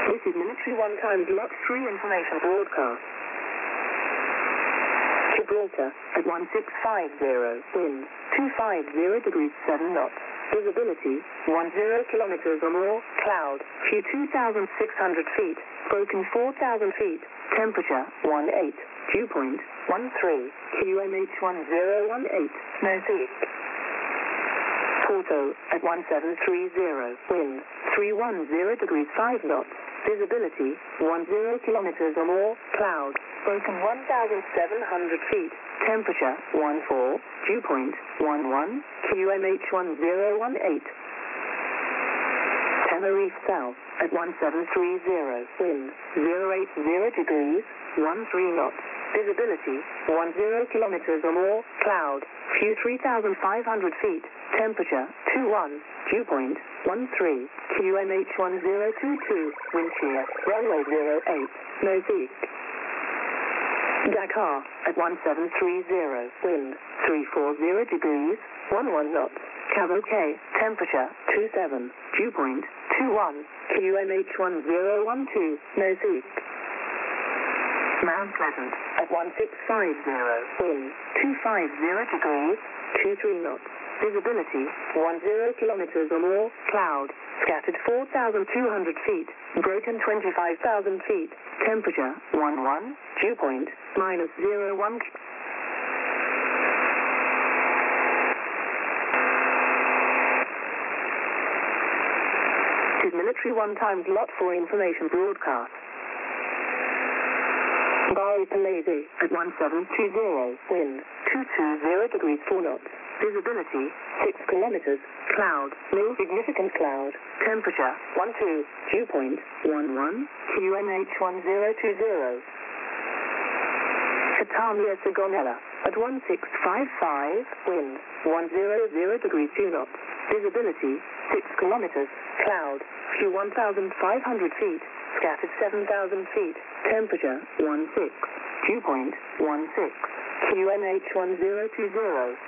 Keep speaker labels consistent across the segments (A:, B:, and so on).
A: This is Military 1 times Lot 3 information broadcast. Gibraltar at 1650, wind 250 degrees 7 knots. Visibility 10 kilometers or more, cloud, few 2,600 feet, broken 4,000 feet, temperature 18, dew point 13, QMH 1018, northeast. Porto at 1730, wind 310 degrees 5 knots. Visibility 10 kilometers or more, cloud, broken 1,700 feet, temperature 14, dew point 11, QMH 1018. Tenerife South at 1730, wind 080 degrees, 13 knots. Visibility 10 kilometers or more, cloud, few 3,500 feet, temperature 21, dew point 13, QMH 1022, wind shear, runway 08, northeast. Dakar at 1730, wind 340 degrees, 11 knots. Cabo K, temperature 27, dew point 21, QMH 1012, northeast. Mount Pleasant at 1650, wind 250 degrees, 23 knots. Visibility 10 kilometers or more, cloud, scattered 4,200 feet, broken 25,000 feet, temperature 11, dew point -01. This is Military 1 times Lot 4 information broadcast. Bari Palese at 1720, wind 220 degrees 4 knots. Visibility 6 kilometers, cloud, no significant cloud, temperature 12, dew point 11, QMH 1020. Catania Sigonella at 1655, wind 100 degrees 2 knots. Visibility 6 kilometers, cloud, few 1,500 feet, scattered 7,000 feet, temperature 16, dew point 16, QMH 1020.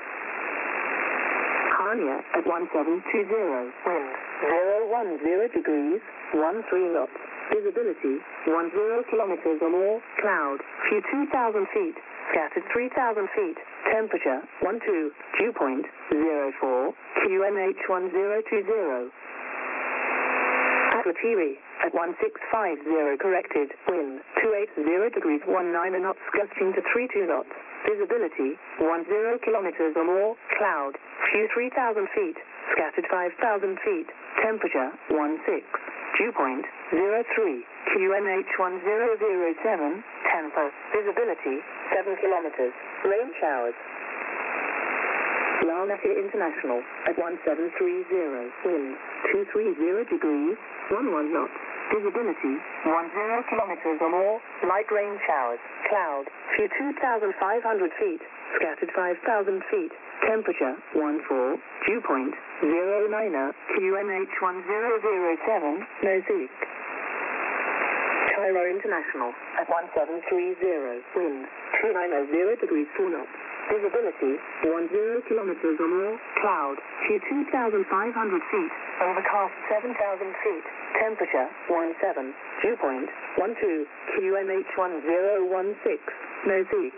A: Hania at 1720, wind 010 degrees, 13 knots. Visibility 10 kilometers or more, cloud, few 2,000 feet, scattered 3,000 feet, temperature 12, dew point 04, QMH 1020. Aguatiri at 1650, corrected, wind 280 degrees 19 knots, gusting to 32 knots. Visibility 10 kilometers or more, cloud, few 3,000 feet, scattered 5,000 feet, temperature 16, dew point 03, QMH 1007, tempo, visibility 7 kilometers, rain showers. Larnaca International at 1730, wind 230 degrees, 11 knots. Visibility 10 kilometers or more, light rain showers, cloud, few 2,500 feet, scattered 5,000 feet, temperature 14, dew point 09, QMH 1007, northeast. Cairo International at 1730, wind 290 degrees 4 knots. Visibility 10 kilometers or more, cloud, few 2,500 feet, overcast 7,000 feet, temperature 17, dew point 12, QMH 1016, northeast.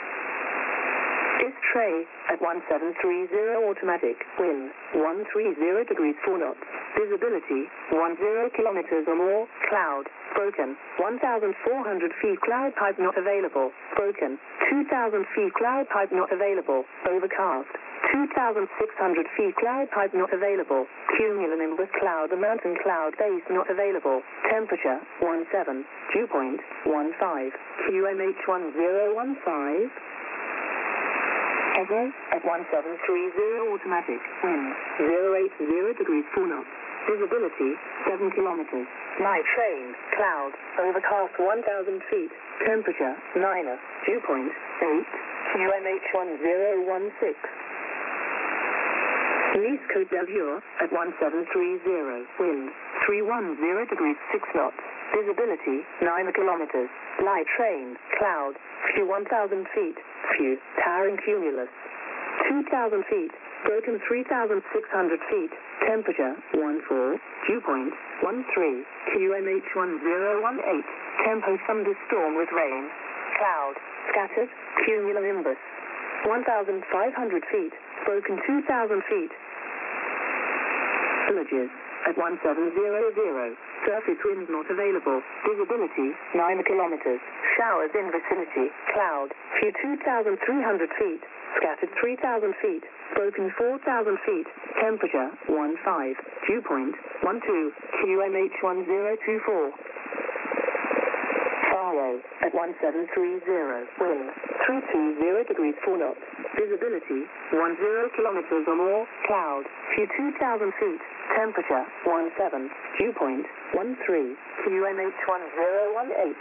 A: Istray at 1730, automatic, wind 130 degrees 4 knots. Visibility 10 kilometers or more, cloud, broken 1,400 feet, cloud pipe not available, broken 2,000 feet, cloud pipe not available, overcast 2,600 feet, cloud pipe not available, cumulonimbus cloud, the mountain cloud base not available, temperature 17, dew point 15, QMH 1015. Evo at 1730, automatic, wind 080 degrees 4 knots. Visibility 7 kilometers. Night train, cloud, overcast 1,000 feet, temperature 9, dew point 8, QMH 1016. Nice Côte d'Azur at 1730, wind 310 degrees 6 knots. Visibility 9 kilometers. Light train, cloud, few 1,000 feet, few, towering cumulus. 2,000 feet, broken 3,600 feet, temperature 14, dew point 13, QMH1018, tempo thunderstorm with rain, cloud, scattered, cumulonimbus, 1,500 feet, broken 2,000 feet. Villages, at 1700, surface wind not available, visibility 9 kilometers, showers in vicinity, cloud, few 2,300 feet, scattered 3,000 feet, broken 4,000 feet, temperature 15, dew point 12, QMH1024. Faro, at 1730, wind 320 degrees 4 knots, visibility 10 kilometers or more, cloud, few 2,000 feet, temperature 17, dew point 13, QMH1018.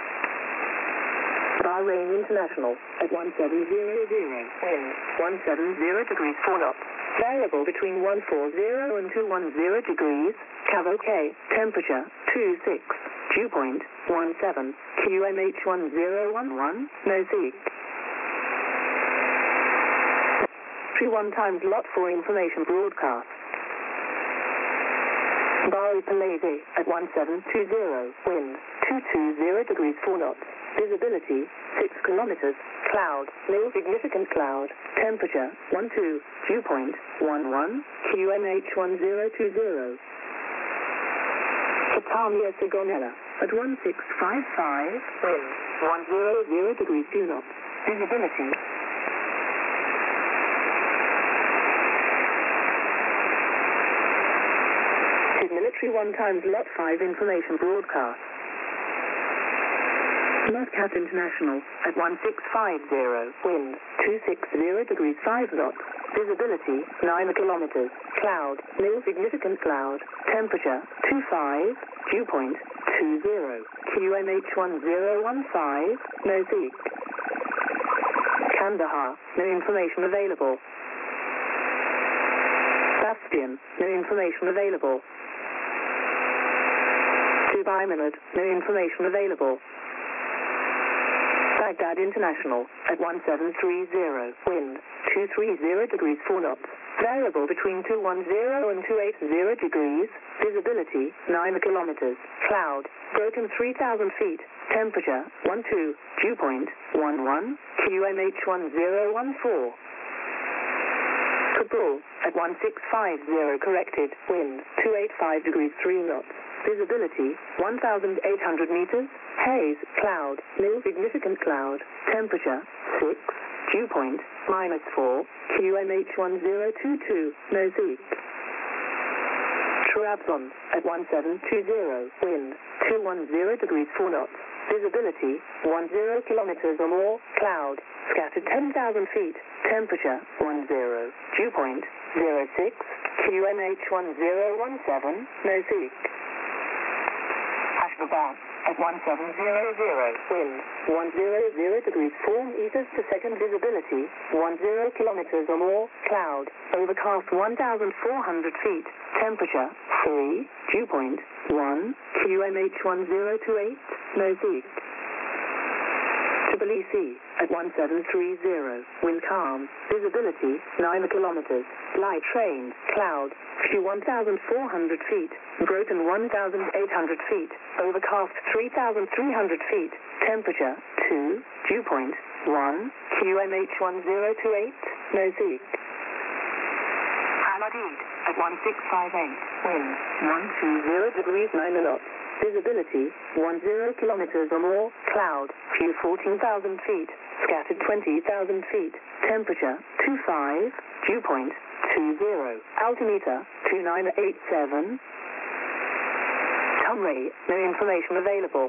A: Bahrain International, at 1700, wind 170 degrees 4 knots, variable between 140 and 210 degrees, Cavo K, temperature 26, dew point 17, QMH1011, Mosaic. 31 times lot for information broadcast. Bari Palese, at 1720, wind 220 degrees 4 knots, visibility 6 kilometers, cloud, no significant cloud, temperature 12, dew point 11, QMH1020. Catania Sigonella, at 1655, wind 100 degrees 2 knots, visibility military 1 times lot 5 information broadcast. Muscat International, at 1650, wind 260 degrees 5 knots, visibility 9 kilometers, cloud, no significant cloud, temperature 25, dew point 20, QMH1015, Mosaic. Kandahar, no information available. Bastion, no information available. Dubai Minute, no information available. Baghdad International, at 1730, wind 230 degrees 4 knots, variable between 210 and 280 degrees, visibility 9 kilometers, cloud, broken 3,000 feet, temperature 12, dew point 11, QMH1014. Kabul, at 1650, corrected, wind 285 degrees 3 knots, visibility 1,800 meters, haze, cloud, no significant cloud, temperature 6, dew point -4, QMH1022, Mosaic. Trabzon, at 1720, wind 210 degrees 4 knots, visibility 10 kilometers or more, cloud, scattered 10,000 feet, temperature 10, dew point 06, QMH1017, Mosaic. Ashgabat, at 1700, wind 100 degrees 4 meters per second, visibility 10 kilometers or more, cloud, overcast 1,400 feet, temperature 3, dew point 1, QMH1028, Mosaic. Tbilisi, at 1730, wind calm, visibility 9 kilometers, light rain, cloud, few 1,400 feet, broken 1,800 feet, overcast 3,300 feet, temperature 2, dew point 1, QMH1028, Mosaic. Al-Adid, at 1658, wind 120 degrees 9 knots, visibility 10 kilometers or more, cloud, few 14,000 feet, scattered 20,000 feet, temperature 25, dew point 20, altimeter 2987. Tumray, no information available.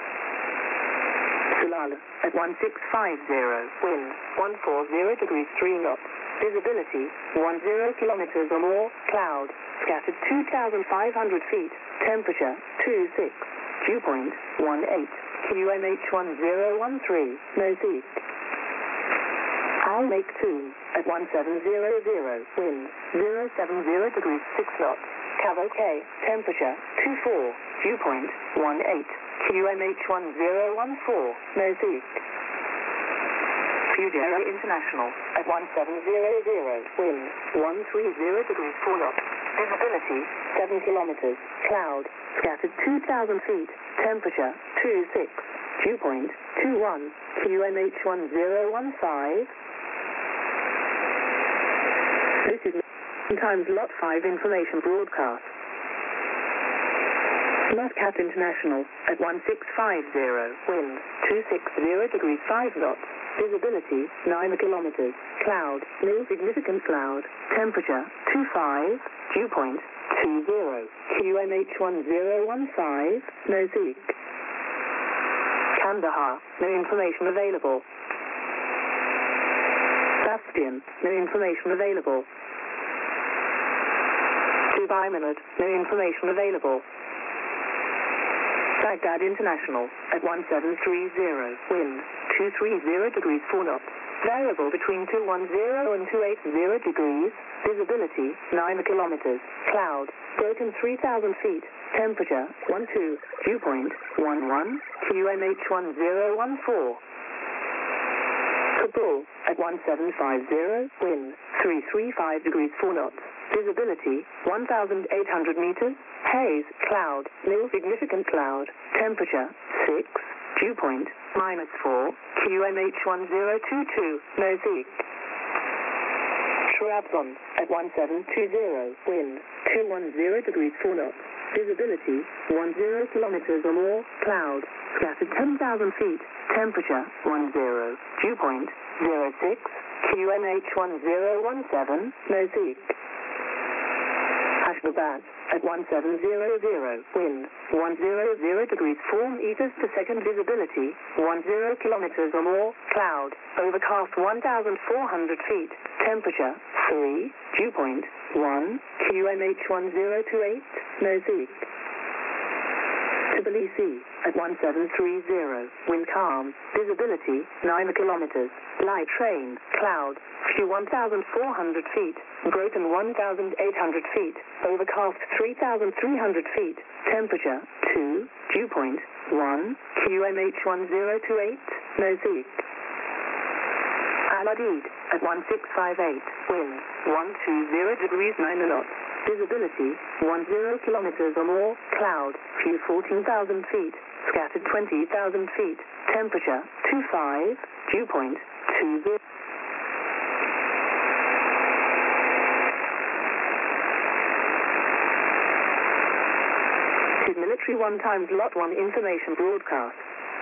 A: Sulal, at 1650, wind 140 degrees 3 knots, visibility 10 kilometers or more, cloud, scattered 2,500 feet, temperature 26, dew point 18, QMH1013, Mosaic. Al Lake 2, at 1700, wind 070 degrees 6 knots, Cavo K, temperature 24, dew point 18, QMH1014, Mosaic. Fujairah International at 1700, wind 130 degrees 4 knots, visibility 7 kilometers, cloud, scattered 2,000 feet, temperature 26, dew point 21, QNH1015. This is times Lot 5 information broadcast. Muscat International at 1650, wind 260 degrees 5 knots, visibility 9 kilometers, cloud, no significant cloud, temperature 25, dew point 20, QNH1015, no seek. Kandahar, no information available. Bastion, no information available. Dubai Minute, no information available. Baghdad International at 1730, wind 230 degrees 4 knots, variable between 210 and 280 degrees, visibility 9 kilometers, cloud, broken 3,000 feet, temperature 12, dew point 11, QNH1014. Kabul at 1750, wind 335 degrees 4 knots, visibility 1,800 meters, haze, cloud, no significant cloud, temperature 6, dew point -4, QNH1022, no seek. Trabzon at 1720, wind 210 degrees 4 knots, visibility 10 kilometers or more, cloud, scattered 10,000 feet, temperature 10, dew point 06, QNH1017, no seek. Ashgabat at 1700, wind 100 degrees 4 meters per second, visibility 10 kilometers or more, cloud, overcast 1,400 feet, temperature 3, dew point 1, QNH1028, no seek. Tbilisi at 1730, wind calm, visibility 9 kilometers, light rain, cloud, few 1,400 feet, broken 1,800 feet, overcast 3,300 feet, temperature 2, dew point 1, QNH1028, no seek. Al-Adid at 1658, wind 120 degrees 9 knots, visibility 10 kilometers or more, cloud, few 14,000 feet, scattered 20,000 feet, temperature 25, dew point 20. This is Military 1 times Lot 1 information broadcast.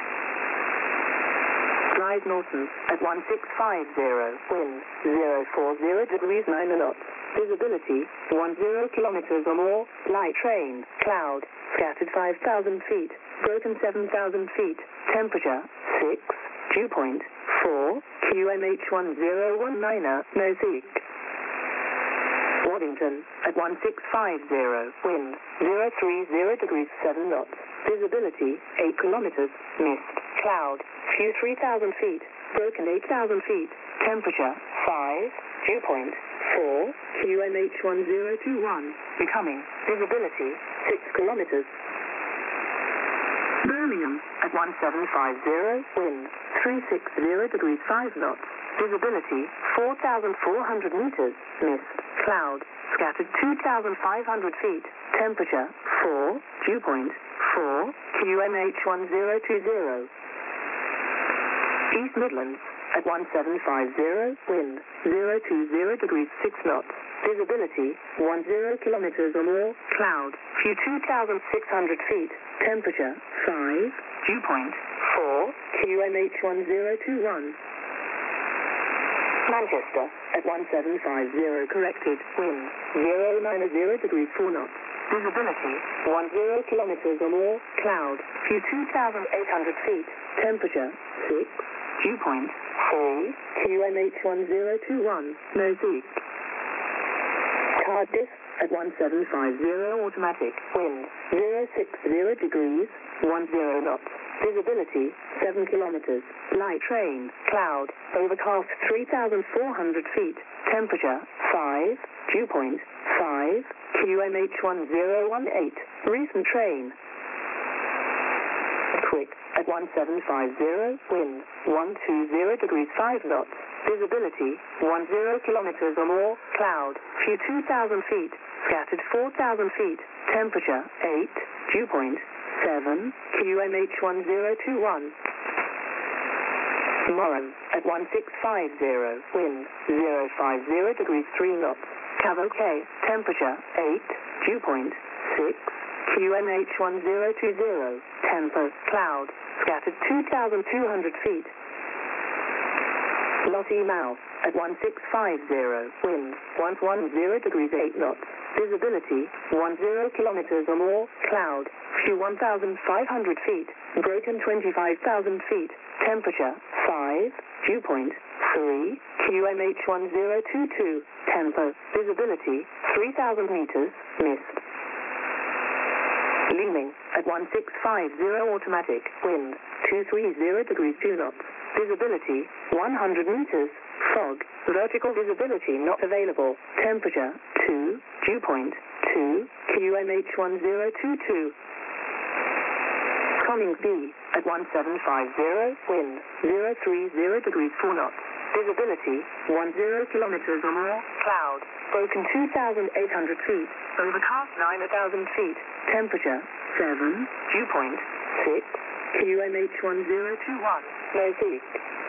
A: Rise Norton at 1650, wind 040 degrees 9 knots, visibility 10 kilometers or more, light rain, cloud, scattered 5,000 feet, broken 7,000 feet, temperature 6, dew point 4, QNH1019, no seek. Waddington at 1650, wind 030 degrees 7 knots, visibility 8 kilometers, mist, cloud, few 3,000 feet, broken 8,000 feet, temperature 5, dew point 4, QNH1021, becoming, visibility 6 kilometers. Birmingham at 1750, wind 360 degrees 5 knots, visibility 4,400 meters, mist, cloud, scattered 2,500 feet, temperature 4, dew point 4, QNH1020. East Midlands at 1750, wind 020 degrees 6 knots, visibility 10 kilometers or more, cloud, few 2,600 feet, temperature 5, dew point 4, QNH1021. Manchester at 1750, corrected, wind 090 degrees 4 knots, visibility 10 kilometers or more, cloud, few 2,800 feet, temperature 6, dew point 3, QNH1021, no seek. Cardiff at 1750, automatic, wind 060 degrees, 10 knots, visibility 7 kilometers, light rain, cloud, overcast 3,400 feet, temperature 5, dew point 5, QNH1018, recent train. Quick at 1750, wind 120 degrees 5 knots, visibility 10 kilometers or more, cloud, few 2,000 feet, scattered 4,000 feet, temperature 8, dew point 7, QMH1021. Tomorrow at 1650, wind 050 degrees 3 knots, Cavoke, temperature 8, dew point 6, QMH1020, tempo, cloud, scattered 2,200 feet. Lottie Mouth at 1650, wind 110 degrees 8 knots, visibility 10 kilometers or more, cloud, few 1,500 feet, broken 25,000 feet, temperature 5, dew point 3, QMH1022, tempo, visibility 3,000 meters, mist. Leaning at 1650, automatic, wind 230 degrees 2 knots, visibility 100 meters, fog, vertical visibility not available, temperature 2, dew point 2, QMH1022. Conning B at 1750, wind 030 degrees 4 knots, visibility 10 kilometers or more, cloud, broken 2,800 feet, overcast 9,000 feet, temperature 7, dew point 6, QMH1021, no peak.